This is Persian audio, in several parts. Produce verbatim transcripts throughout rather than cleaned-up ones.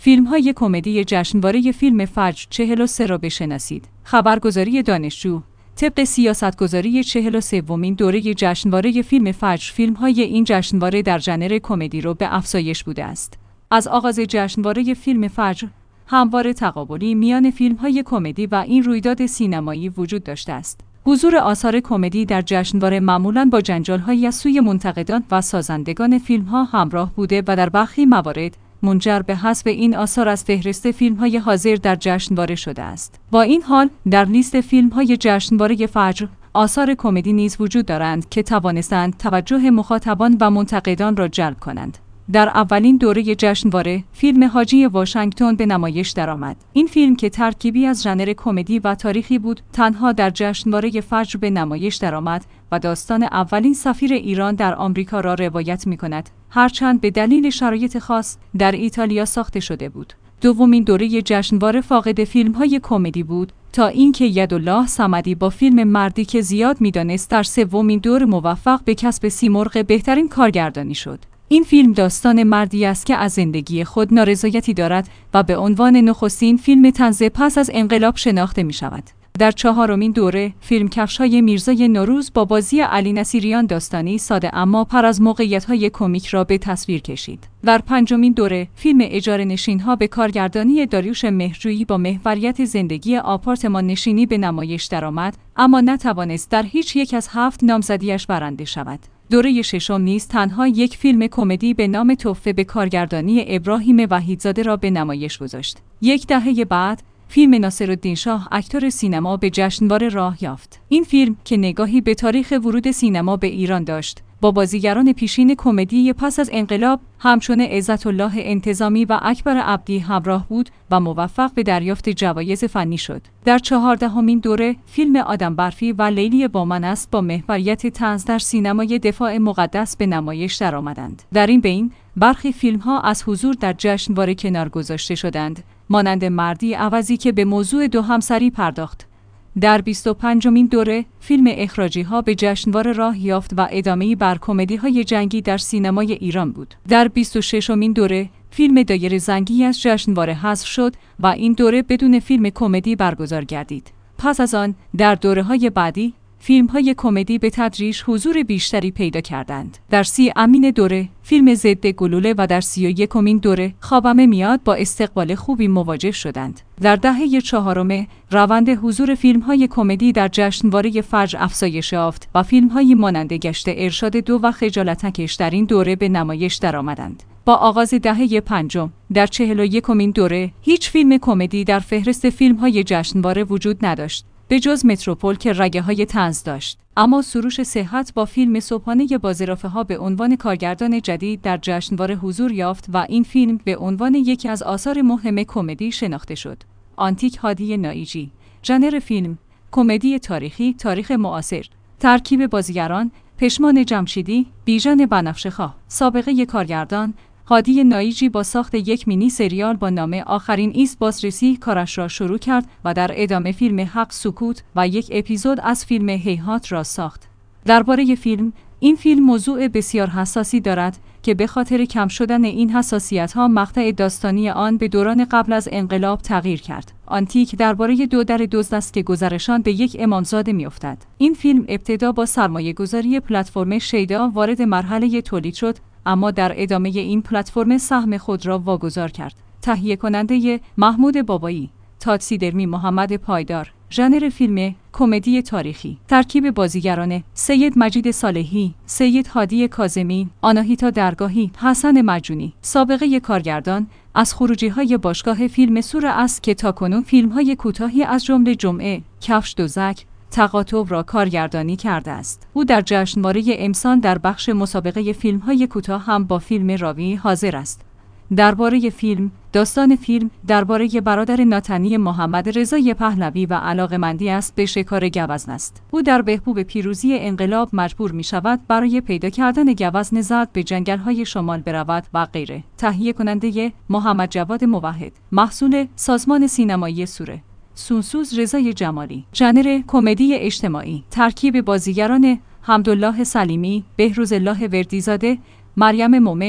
فیلم‌های کمدی جشنواره فیلم فجر چهل و سه را بشناسید. خبرگزاری دانشجو طبق سیاستگذاری چهل و سومین دوره جشنواره فیلم فجر، فیلم‌های این جشنواره در ژانر کمدی را به افزایش بوده است. از آغاز جشنواره فیلم فجر، همواره تقابلی میان فیلم‌های کمدی و این رویداد سینمایی وجود داشته است. حضور آثار کمدی در جشنواره معمولاً با جنجال‌هایی از سوی منتقدان و سازندگان فیلم‌ها همراه بوده و در برخی موارد منجر به حذف این آثار از فهرست فیلم‌های حاضر در جشنواره شده است. با این حال، در لیست فیلم‌های جشنواره فجر آثار کمدی نیز وجود دارند که توانستند توجه مخاطبان و منتقدان را جلب کنند. در اولین دوره جشنواره، فیلم حاجی واشنگتن به نمایش درآمد. این فیلم که ترکیبی از ژانر کمدی و تاریخی بود، تنها در جشنواره فجر به نمایش درآمد و داستان اولین سفیر ایران در آمریکا را روایت می‌کند، هرچند به دلیل شرایط خاص در ایتالیا ساخته شده بود. دومین دوره جشنواره فاقد فیلم‌های کمدی بود تا اینکه یدالله صمدی با فیلم مردی که زیاد می‌دانست در سومین دور موفق به کسب سیمرغ بهترین کارگردانی شد. این فیلم داستان مردی است که از زندگی خود نارضایتی دارد و به عنوان نخستین فیلم طنز پس از انقلاب شناخته می شود. در چهارمین دوره، فیلم کفش‌های میرزای نوروز با بازی علی نصیریان داستانی ساده اما پر از موقعیت‌های کمیک را به تصویر کشید. در پنجمین دوره، فیلم اجاره نشین‌ها به کارگردانی داریوش مهرجویی با محوریت زندگی آپارتمان نشینی به نمایش درآمد، اما نتوانست در هیچ یک از هفت نامزدی‌اش برنده شود. دوره ششم نیز تنها یک فیلم کمدی به نام تحفه به کارگردانی ابراهیم وحیدزاده را به نمایش گذاشت. یک دهه بعد، فیلم ناصرالدین شاه اکتور سینما به جشنواره راه یافت. این فیلم که نگاهی به تاریخ ورود سینما به ایران داشت، با بازیگران پیشین کمدی پس از انقلاب همچون عزت الله انتظامی و اکبر عبدی همراه بود و موفق به دریافت جوایز فنی شد. در چهاردهمین دوره، فیلم آدم برفی و لیلی با من است با محوریت طنز در سینمای دفاع مقدس به نمایش درآمدند. در این بین، برخی فیلم‌ها از حضور در جشنواره کنار گذاشته شدند، مانند مردی عوضی که به موضوع دو همسری پرداخت. در بیست و پنجمین دوره، فیلم اخراجی ها به جشنواره راه یافت و ادامه‌ای بر کمدی‌های جنگی در سینمای ایران بود. در بیست و ششمین دوره، فیلم دایره زنگی از جشنواره حذف شد و این دوره بدون فیلم کمدی برگزار گردید. پس از آن، در دوره‌های بعدی، فیلم‌های کمدی به تدریج حضور بیشتری پیدا کردند. در سی امین دوره، فیلم ضد گلوله و در سی و یکمین دوره، خوابم میاد با استقبال خوبی مواجه شدند. در دهه چهارم، روند حضور فیلم‌های کمدی در جشنواره فجر افزایش یافت و فیلم‌هایی مانند گشت ارشاد دو و خجالتکش در این دوره به نمایش درآمدند. با آغاز دهه پنجم، در چهل و یکمین دوره، هیچ فیلم کمدی در فهرست فیلم‌های جشنواره وجود نداشت، به جز متروپول که رگه‌های طنز داشت. اما سروش صحت با فیلم صبحانه با زرافه‌ها به عنوان کارگردان جدید در جشنواره حضور یافت و این فیلم به عنوان یکی از آثار مهم کمدی شناخته شد. آنتیک هادی نایجی. ژانر فیلم: کمدی تاریخی، تاریخ معاصر. ترکیب بازیگران: پشمان جمشیدی، بیژن بنفشه‌خواه. سابقه کارگردان: هادی نایجی با ساخت یک مینی سریال با نام آخرین ایست بازرسی کارش را شروع کرد و در ادامه فیلم حق سکوت و یک اپیزود از فیلم هیهات را ساخت. درباره فیلم: این فیلم موضوع بسیار حساسی دارد که به خاطر کم شدن این حساسیت‌ها مقطع داستانی آن به دوران قبل از انقلاب تغییر کرد. آنتیک درباره دو در دزد است که گذرشان به یک امامزاده می‌افتد. این فیلم ابتدا با سرمایه‌گذاری پلتفرم شیدا وارد مرحله تولید شد، اما در ادامه این پلتفرم سهم خود را واگذار کرد. تهیه کننده: محمود بابایی. تاکسیدرمی: محمد پایدار. ژانر فیلم: کمدی تاریخی. ترکیب بازیگران: سید مجید صالحی، سید هادی کاظمی، آناهیتا درگاهی، حسن مجونی. سابقه کارگردان: از خروجی‌های باشگاه فیلم سور است که تاکنون فیلم‌های کوتاهی از جمله جمعه، کفش دوزک، تقاطع را کارگردانی کرده است. او در جشنواره امسال در بخش مسابقه فیلم‌های کوتاه هم با فیلم راوی حاضر است. درباره فیلم: داستان فیلم درباره برادر ناتنی محمد رضای پهلوی و علاقه‌مندی است به شکار گوزن است. او در بهبود پیروزی انقلاب مجبور می شود برای پیدا کردن گوزن زرد به جنگل‌های شمال برود و غیره. تهیه کننده: محمد جواد موحد. محصول: سازمان سینمایی سوره. سونسوز: رضای جمالی. ژانر: کمدی اجتماعی. ترکیب بازیگران: حمدالله سلیمی، بهروزالله وردیزاده، مریم مومن،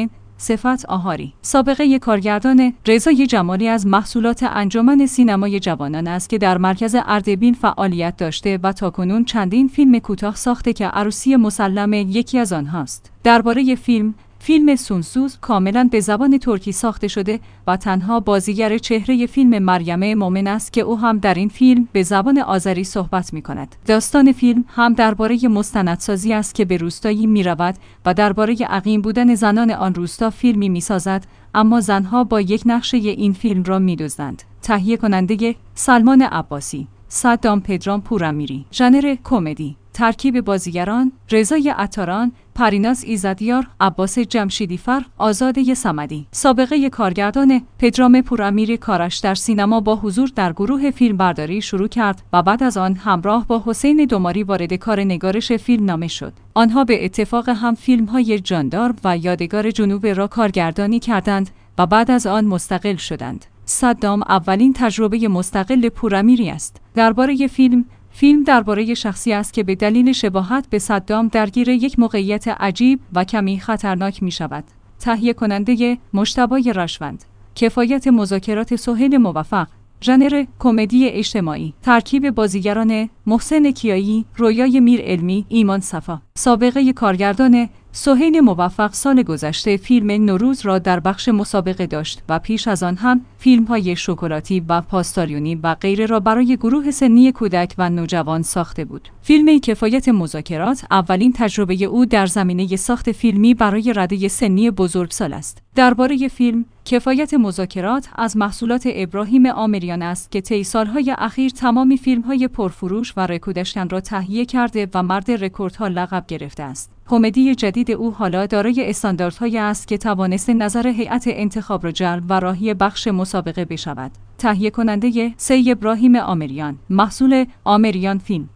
صفت آهاری. سابقه کارگردان رضا جمالی از محصولات انجمن سینمای جوانان است که در مرکز اردبیل فعالیت داشته و تاکنون چندین فیلم کوتاه ساخته که عروسی مسلم یکی از آنهاست. درباره فیلم فیلم سونسوز کاملا به زبان ترکی ساخته شده و تنها بازیگر چهره فیلم مریم مومن است که او هم در این فیلم به زبان آذری صحبت می کند. داستان فیلم هم درباره مستندسازی است که به روستایی می رود و درباره عقیم بودن زنان آن روستا فیلمی می سازد، اما زنها با یک نقشه این فیلم را می دزدند. تهیه کننده سلمان عباسی، صدام پدرام پورامیری. ژانر کمدی. ترکیب بازیگران: رضای عطاران، پریناز ایزدیار، عباس جمشیدیفر، آزاده صمدی. سابقه کارگردان: پدرام پورامیری کارش در سینما با حضور در گروه فیلمبرداری شروع کرد و بعد از آن همراه با حسین دماری وارد کار نگارش فیلمنامه شد. آنها به اتفاق هم فیلم‌های جاندار و یادگار جنوب را کارگردانی کردند و بعد از آن مستقل شدند. صدام اولین تجربه مستقل پورامیری است. درباره فیلم فیلم درباره شخصی است که به دلیل شباهت به صدام درگیر یک موقعیت عجیب و کمی خطرناک می شود. تهیه کننده مجتبی رشوند. کفایت مذاکرات سهیل موفق. ژانر کمدی اجتماعی. ترکیب بازیگران: محسن کیایی، رویای میر علمی، ایمان صفا. سابقه کارگردان: سهیل موفق سال گذشته فیلم نوروز را در بخش مسابقه داشت و پیش از آن هم فیلم‌های شکلاتی و پاستالیونی و غیره را برای گروه سنی کودک و نوجوان ساخته بود. فیلم کفایت مذاکرات اولین تجربه او در زمینه ساخت فیلمی برای رده سنی بزرگسال است. درباره فیلم کفایت مذاکرات از محصولات ابراهیم آمریان است که طی سالهای اخیر تمامی فیلم‌های پرفروش و رکودشکن را تهیه کرده و مرد رکوردها لقب گرفته است. کمدی جدید او حالا دارای استانداردهایی است که توانسته نظر هیئت انتخاب را جلب و راهی بخش مسابقه بشود. تهیه کننده: سی ابراهیم آمریان. محصول آمریان فیلم.